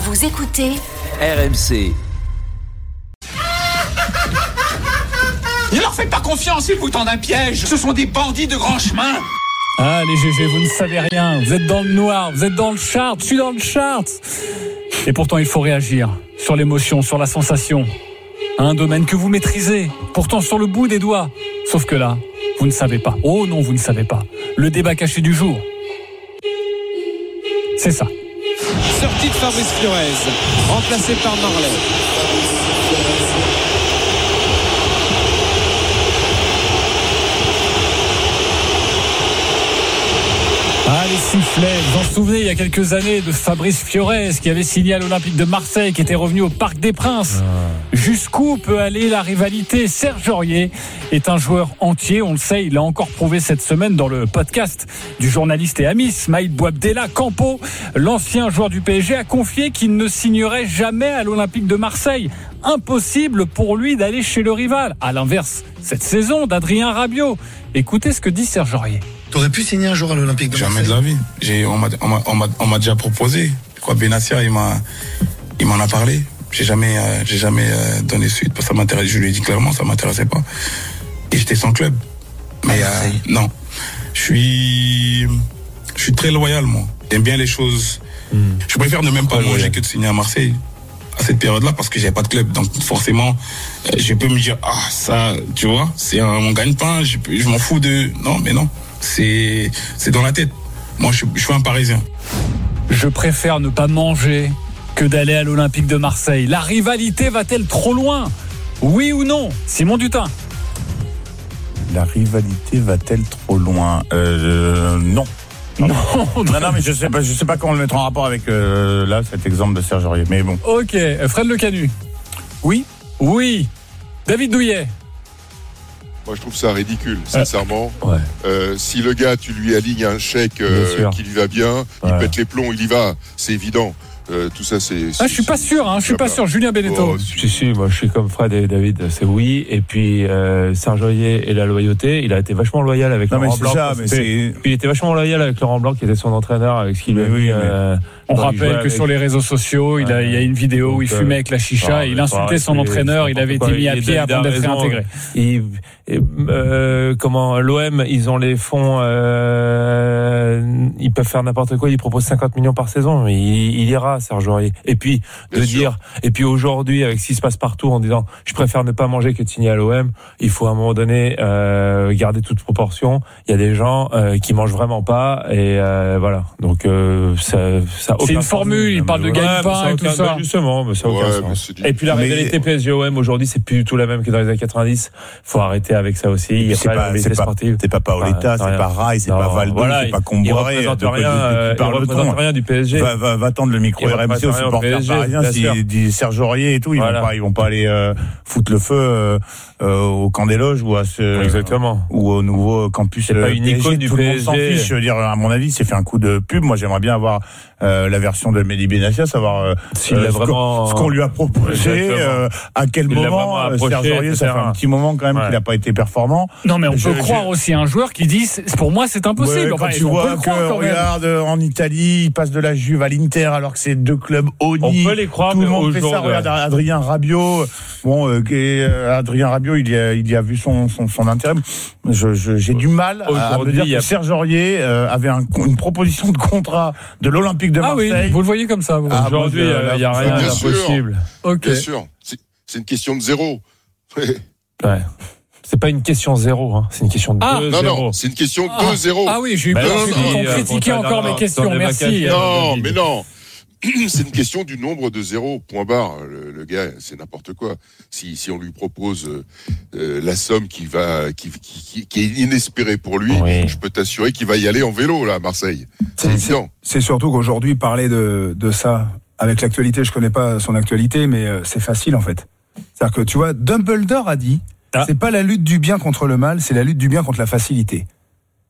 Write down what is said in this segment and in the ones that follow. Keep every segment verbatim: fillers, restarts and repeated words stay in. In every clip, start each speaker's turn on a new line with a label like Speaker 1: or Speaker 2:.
Speaker 1: Vous écoutez
Speaker 2: R M C.
Speaker 3: Ne leur faites pas confiance, ils vous tendent un piège. Ce sont des bandits de grand chemin.
Speaker 4: Ah, les G G, vous ne savez rien. Vous êtes dans le noir, vous êtes dans le chart, je suis dans le chart. Et pourtant, il faut réagir sur l'émotion, sur la sensation. Un domaine que vous maîtrisez, pourtant sur le bout des doigts. Sauf que là, vous ne savez pas. Oh non, vous ne savez pas. Le débat caché du jour, c'est ça.
Speaker 5: Sortie de Fabrice Fiorez, remplacé par Marley.
Speaker 4: Ah, les sifflets, vous vous en souvenez il y a quelques années de Fabrice Fiorez qui avait signé à l'Olympique de Marseille, qui était revenu au Parc des Princes. Ah. Jusqu'où peut aller la rivalité? Serge Aurier est un joueur entier, on le sait, il l'a encore prouvé cette semaine dans le podcast du journaliste et ami Smaïl Bouabdella. Campo, l'ancien joueur du P S G, a confié qu'il ne signerait jamais à l'Olympique de Marseille. Impossible pour lui d'aller chez le rival. À l'inverse, cette saison d'Adrien Rabiot. Écoutez ce que dit Serge Aurier.
Speaker 6: T'aurais pu signer un jour à l'Olympique de Marseille?
Speaker 7: Jamais de la vie. J'ai, on, m'a, on, m'a, on, m'a, on m'a déjà proposé. Quoi, Benassia, il, m'a, il m'en a parlé. J'ai jamais, euh, j'ai jamais euh, donné suite. Parce que ça m'intéresse. Je lui ai dit clairement, ça m'intéressait pas. Et j'étais sans club. Mais euh, non, je suis, je suis très loyal, moi. J'aime bien les choses. Mmh. Je préfère ne même pas manger ouais. que de signer à Marseille à cette période-là parce que j'avais pas de club. Donc forcément, euh, je peux me dire ah ça, tu vois, c'est un mon gagne-pain. Je, je m'en fous de. Non, mais non. C'est, c'est dans la tête. Moi, je, je suis un Parisien.
Speaker 4: Je préfère ne pas manger que d'aller à l'Olympique de Marseille. La rivalité va-t-elle trop loin? Oui ou non? Simon Dutin.
Speaker 8: La rivalité va-t-elle trop loin? euh, Non.
Speaker 4: Non,
Speaker 8: non, non, mais je sais pas, je sais pas comment le mettre en rapport avec euh, là cet exemple de Serge Aurier. Mais bon.
Speaker 4: Ok, Fred Lecanu.
Speaker 8: Oui,
Speaker 4: oui. David Douillet.
Speaker 9: Moi, je trouve ça ridicule, sincèrement.
Speaker 4: Ouais.
Speaker 9: Euh, si le gars, tu lui alignes un chèque euh, qui lui va bien, ouais. il pète les plombs, il y va, c'est évident. Euh, tout ça, c'est. c'est
Speaker 4: ah, je suis pas sûr, hein, je suis pas sûr. Julien Beneteau.
Speaker 10: Oh, si, si, moi, je suis comme Fred et David, c'est oui. Et puis, euh, Serge Aurier et la loyauté, il a été vachement loyal avec non, Laurent Blanc. Ça, mais c'est... Puis il était vachement loyal avec Laurent Blanc, qui était son entraîneur, avec ce qu'il lui a
Speaker 8: oui,
Speaker 10: mis.
Speaker 8: Mais...
Speaker 10: Euh,
Speaker 4: On rappelle que avec... sur les réseaux sociaux, il, a, il y a une vidéo où il fumait avec la chicha, et il insultait son entraîneur, il avait été mis à pied avant d'être réintégré.
Speaker 10: Il, euh, comment, l'O M, ils ont les fonds, euh, ils peuvent faire n'importe quoi, ils proposent cinquante millions par saison, mais il, il ira, Serge Aurier. Et puis, de Bien dire, sûr. et puis aujourd'hui, avec ce qui se passe partout, en disant, je préfère ne pas manger que de signer à l'O M, il faut à un moment donné, euh, garder toute proportion. Il y a des gens, euh, qui mangent vraiment pas, et, euh, voilà. Donc, euh, ça, ça
Speaker 4: c'est une formule, il parle de gagne-pain et tout ça.
Speaker 10: Bah justement, mais ça n'a aucun
Speaker 9: ouais,
Speaker 10: sens. Et puis la rivalité mais... P S G O M aujourd'hui, c'est plus du tout la même que dans les années quatre-vingt-dix. Faut arrêter avec ça aussi. Il y a
Speaker 8: c'est
Speaker 10: pas
Speaker 8: pas,
Speaker 10: la rivalité sportive.
Speaker 8: C'est pas Paoletta, c'est, c'est pas Rai, c'est non, pas Valdo,
Speaker 10: voilà,
Speaker 8: c'est pas Comboiré.
Speaker 10: Il représente rien, euh, il représente rien du P S G.
Speaker 8: Va, va, va tendre le micro R M C aux supporters parisiens, s'il dit Serge Aurier et tout, ils vont pas, ils vont pas aller euh, foutre le feu euh, euh, au camp des loges ou à ce,
Speaker 10: exactement,
Speaker 8: ou au nouveau campus.
Speaker 10: C'est pas une icône du P S G.
Speaker 8: Tout le monde s'en fiche. Je veux dire, à mon avis, c'est fait un coup de pub. Moi, j'aimerais bien avoir euh, la version de Mehdi Benassia, savoir euh,
Speaker 10: S'il euh, ce,
Speaker 8: vraiment... ce qu'on lui a proposé, euh, à quel Il moment approché, Serge Aurier, ça fait un petit moment quand même ouais. qu'il n'a pas été performant.
Speaker 4: Non, mais on
Speaker 8: je,
Speaker 4: peut
Speaker 8: je...
Speaker 4: croire aussi un joueur qui dit, pour moi, c'est impossible.
Speaker 8: Ouais,
Speaker 4: enfin,
Speaker 8: quand tu vois que,
Speaker 4: croire,
Speaker 8: regarde, en Italie, il passe de la Juve à l'Inter, alors que c'est deux clubs honnis.
Speaker 10: On peut les croire,
Speaker 8: tout
Speaker 10: mais
Speaker 8: le monde fait ça. Regarde Adrien Rabiot. Bon, euh, euh, Adrien Rabiot, il y a, il y a vu son, son, son intérêt. Je, je, j'ai du mal à, à me dire que a... Serge Aurier euh, avait un, une proposition de contrat de l'Olympique de Marseille.
Speaker 4: Ah oui, vous le voyez comme ça. Vous.
Speaker 10: Ah, aujourd'hui, il euh, n'y a rien d'impossible.
Speaker 9: Okay. Bien sûr, c'est, c'est une question de zéro.
Speaker 10: Ouais. C'est pas une question zéro, hein. C'est une question de
Speaker 9: ah,
Speaker 10: deux
Speaker 9: non,
Speaker 10: zéro.
Speaker 9: non, c'est une question de
Speaker 4: ah,
Speaker 9: deux zéro.
Speaker 4: Ah oui, j'ai eu peur qu'on critiquait encore mes questions. Merci.
Speaker 9: Non, mais non. C'est une question du nombre de zéros, point barre. Le, le gars, c'est n'importe quoi. Si, si on lui propose euh, la somme qui va, qui, qui, qui est inespérée pour lui, oui. je peux t'assurer qu'il va y aller en vélo là à Marseille. C'est, c'est évident.
Speaker 11: C'est surtout qu'aujourd'hui parler de, de ça avec l'actualité, je connais pas son actualité, mais euh, c'est facile en fait. C'est-à-dire que tu vois, Dumbledore a dit, ah. c'est pas la lutte du bien contre le mal, c'est la lutte du bien contre la facilité.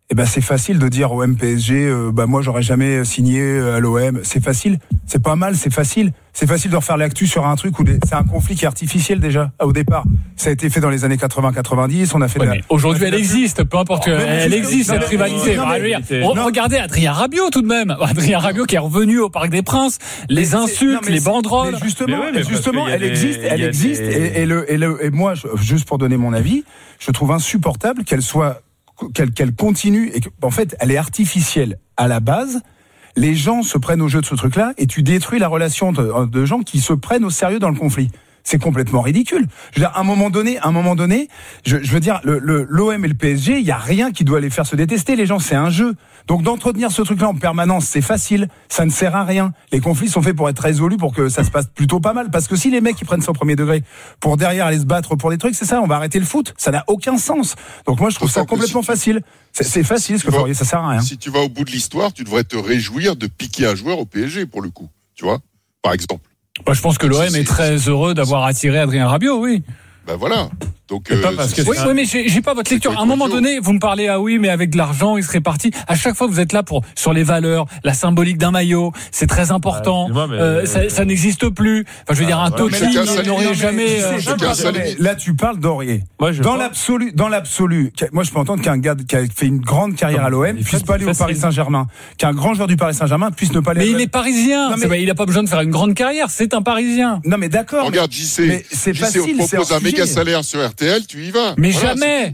Speaker 11: eh ben c'est facile de dire au M P S G, euh, bah moi j'aurais jamais signé à l'O M. C'est facile, c'est pas mal, c'est facile. C'est facile de refaire l'actu sur un truc où des, c'est un conflit qui est artificiel déjà au départ. Ça a été fait dans les années quatre-vingts quatre-vingt-dix. On a fait.
Speaker 4: Ouais,
Speaker 11: de la,
Speaker 4: aujourd'hui, elle existe, peu importe. Oh, elle existe cette rivalité.
Speaker 11: Non, mais,
Speaker 4: non, mais, regardez Adrien Rabiot tout de même. Adrien Rabiot qui est revenu au Parc des Princes. Les insultes, non, les banderolles.
Speaker 11: Mais justement,
Speaker 10: mais oui, mais
Speaker 11: justement, elle
Speaker 10: des,
Speaker 11: existe, elle existe.
Speaker 10: Des...
Speaker 11: Et, et le, et le, et moi, je, juste pour donner mon avis, je trouve insupportable qu'elle soit, qu'elle, qu'elle continue et qu'en fait, elle est artificielle à la base. Les gens se prennent au jeu de ce truc-là et tu détruis la relation de, de gens qui se prennent au sérieux dans le conflit. C'est complètement ridicule. Je veux dire, à un moment donné, à un moment donné, je, je veux dire, le, le, l'O M et le P S G, il y a rien qui doit les faire se détester. Les gens, c'est un jeu. Donc d'entretenir ce truc-là en permanence, c'est facile. Ça ne sert à rien. Les conflits sont faits pour être résolus, pour que ça se passe plutôt pas mal. Parce que si les mecs ils prennent ça au premier degré pour derrière aller se battre pour des trucs, c'est ça. On va arrêter le foot. Ça n'a aucun sens. Donc moi, je trouve ça complètement facile. C'est, c'est facile ce que vous feriez. Ça sert à rien.
Speaker 9: Si tu vas au bout de l'histoire, tu devrais te réjouir de piquer un joueur au P S G pour le coup. Tu vois, par exemple.
Speaker 4: Bah, je pense que l'O M est très heureux d'avoir attiré Adrien Rabiot, oui.
Speaker 9: Ben voilà. Donc, euh,
Speaker 4: pas parce que oui, oui, mais j'ai, j'ai pas votre lecture. À un moment donné, vous me parlez, ah oui, mais avec de l'argent, il serait parti. À chaque fois, vous êtes là pour, sur les valeurs, la symbolique d'un maillot. C'est très important. Ah, mais, euh, ça, ça n'existe plus. Enfin, je veux ah, dire, un voilà, Totti n'aurait jamais, euh,
Speaker 11: jamais là, tu parles d'Aurier. Moi, dans l'absolu, dans l'absolu, moi, je peux entendre qu'un gars qui a fait une grande carrière à l'O M puisse pas aller au Paris Saint-Germain. Qu'un grand joueur du Paris Saint-Germain puisse ne pas aller.
Speaker 4: Mais il est parisien. Il a pas besoin de faire une grande carrière. C'est un Parisien.
Speaker 11: Non, mais d'accord.
Speaker 9: Regarde, J C. C'est facile. On te propose un méga salaire sur R T L, tu y vas.
Speaker 4: Mais voilà, jamais.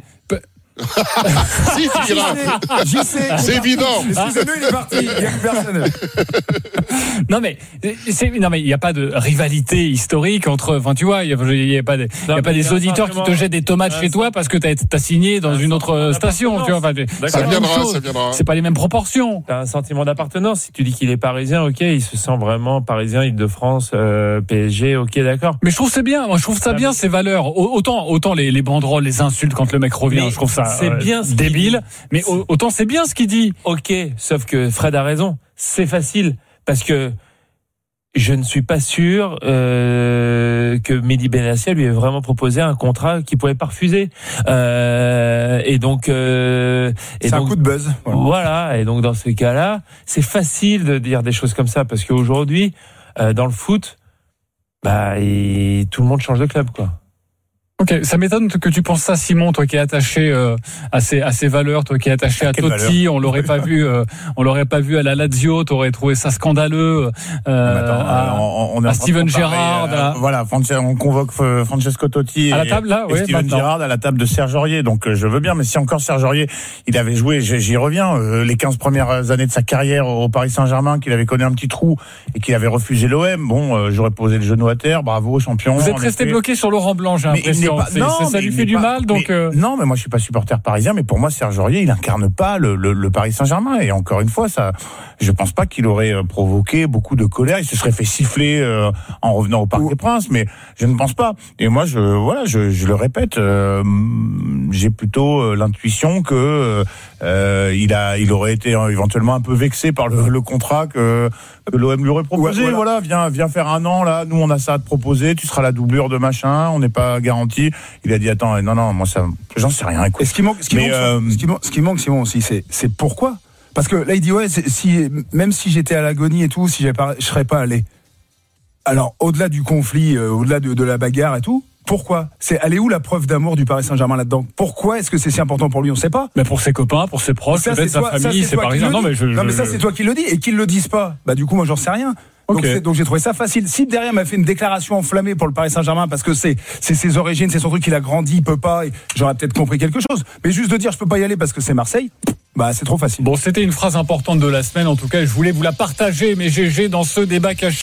Speaker 9: Si, tu iras.
Speaker 11: J'y sais.
Speaker 9: C'est évident.
Speaker 11: Excusez-nous, il est parti. Il n'y a plus personne.
Speaker 4: Non, mais, c'est, non, mais il n'y a pas de rivalité historique entre, enfin, tu vois, il n'y a, a pas des, il y a pas des auditeurs qui te jettent des tomates chez toi parce que t'as, t'as signé dans une autre station, tu vois. Enfin,
Speaker 9: ça viendra, ça viendra.
Speaker 4: C'est pas les mêmes proportions.
Speaker 10: T'as un sentiment d'appartenance. Si tu dis qu'il est parisien, ok, il se sent vraiment parisien, Île-de-France, euh, P S G, ok, d'accord.
Speaker 4: Mais je trouve c'est bien. Moi, je trouve ça bien, ces valeurs. Autant, autant les, les banderoles, les insultes quand le mec revient, mais je trouve ça
Speaker 10: c'est euh, bien
Speaker 4: débile. Mais autant c'est bien ce qu'il dit.
Speaker 10: Ok, sauf que Fred a raison. C'est facile parce que je ne suis pas sûr euh, que Mehdi Benassia lui ait vraiment proposé un contrat qu'il pouvait pas refuser. Euh, et donc, euh, et
Speaker 11: c'est
Speaker 10: donc,
Speaker 11: un coup de buzz.
Speaker 10: Voilà. voilà. Et donc dans ce cas-là, c'est facile de dire des choses comme ça parce qu'aujourd'hui, euh, dans le foot, bah, et tout le monde change de club, quoi.
Speaker 4: Ok, ça m'étonne que tu penses ça, Simon, toi qui es attaché euh, à ces à ces valeurs, toi qui es attaché à Quelle Totti, valeur on l'aurait pas vu, euh, on l'aurait pas vu à la Lazio, t'aurais trouvé ça scandaleux. Euh,
Speaker 8: attends,
Speaker 4: à,
Speaker 8: on, on
Speaker 4: à Steven Gerrard,
Speaker 8: euh, à... voilà, on convoque Francesco Totti
Speaker 4: à la table là,
Speaker 8: et,
Speaker 4: ouais,
Speaker 8: et Steven
Speaker 4: maintenant.
Speaker 8: Gerrard à la table de Serge Aurier. Donc je veux bien, mais si encore Serge Aurier, il avait joué, j'y reviens, euh, les quinze premières années de sa carrière au Paris Saint-Germain, qu'il avait connu un petit trou et qu'il avait refusé l'O M. Bon, euh, j'aurais posé le genou à terre, bravo champion.
Speaker 4: Vous êtes resté bloqué sur Laurent Blanc, j'ai l'impression.
Speaker 8: Pas... Non,
Speaker 4: c'est, ça lui fait du
Speaker 8: pas...
Speaker 4: mal, donc.
Speaker 8: Mais,
Speaker 4: euh...
Speaker 8: Non, mais moi je suis pas supporter parisien, mais pour moi Serge Aurier, il incarne pas le, le, le Paris Saint-Germain. Et encore une fois, ça, je pense pas qu'il aurait provoqué beaucoup de colère. Il se serait fait siffler euh, en revenant au Parc Ouh. des Princes, mais je ne pense pas. Et moi, je, voilà, je, je le répète, euh, j'ai plutôt l'intuition que euh, il a, il aurait été éventuellement un peu vexé par le, le contrat que, que l'O M lui aurait proposé. Ouais, voilà, voilà viens, viens faire un an là. Nous, on a ça à te proposer. Tu seras la doublure de machin. On n'est pas garanti. Il a dit attends, non, non, moi ça, j'en sais rien. Écoute.
Speaker 11: Et ce qui manque, ce qui, mais, manque, euh... ce qui manque, ce qui manque, Simon aussi, c'est, c'est pourquoi. Parce que là, il dit ouais, si même si j'étais à l'agonie et tout, si j'avais pas, je serais pas allé. Alors, au-delà du conflit, euh, au-delà de, de la bagarre et tout. Pourquoi ? C'est elle est où la preuve d'amour du Paris Saint-Germain là-dedans ? Pourquoi est-ce que c'est si important pour lui ? On ne sait pas.
Speaker 4: Mais pour ses copains, pour ses proches, ça, peut-être sa toi, famille, ça, c'est, c'est parisien. Non, mais je,
Speaker 11: non, mais
Speaker 4: je,
Speaker 11: ça
Speaker 4: je...
Speaker 11: c'est toi qui le dis et qu'ils le disent pas. Bah du coup, moi j'en sais rien. Donc, okay. donc j'ai trouvé ça facile. Si derrière m'a fait une déclaration enflammée pour le Paris Saint-Germain parce que c'est c'est ses origines, c'est son truc, il a grandi, il peut pas. J'aurais peut-être compris quelque chose. Mais juste de dire je peux pas y aller parce que c'est Marseille. Bah c'est trop facile.
Speaker 4: Bon, c'était une phrase importante de la semaine en tout cas. Je voulais vous la partager, mais G G dans ce débat caché.